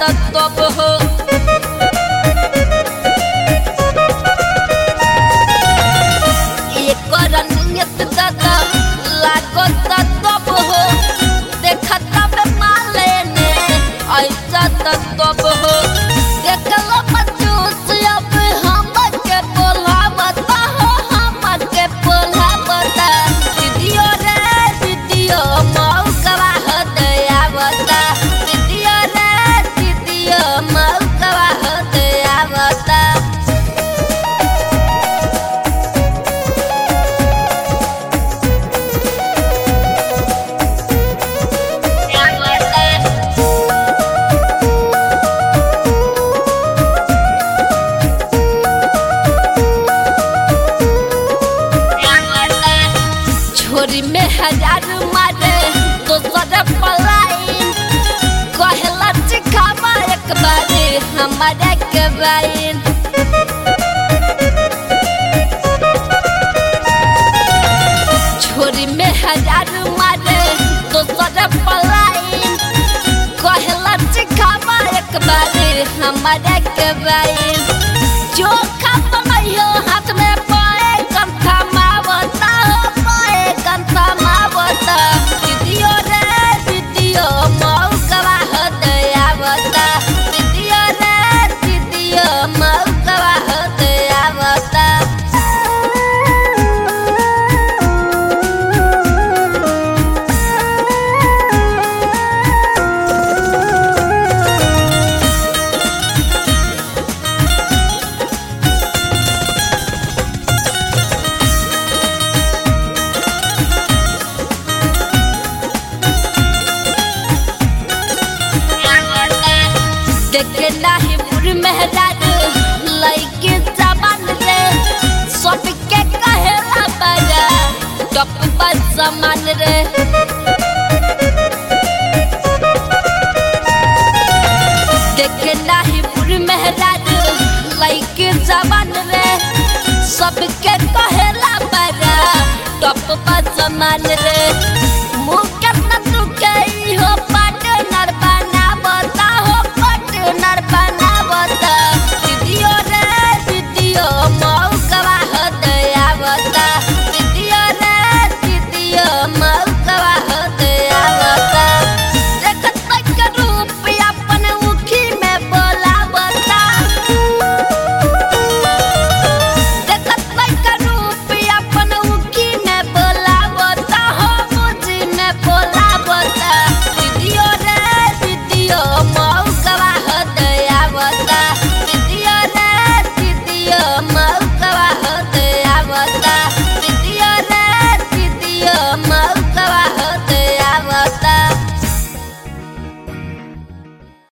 तब हो एकर नियत दादा लागत तब हो देखता में माले ने ऐसा तब हो देखला बचूस अब हम के बोलावता हो हम के बोलावता दीदियो रे दीदियो मौका हो दयावता दीदियो रे दीदियो मौका हो दयावता छोरी में हजार मारे तो सर पलाई कहला चिखावा एक बारी हमारे के बाइन छोरी में हजार मारे तो सर पलाई कहला चिखावा एक बारी हमारे के बाइन जो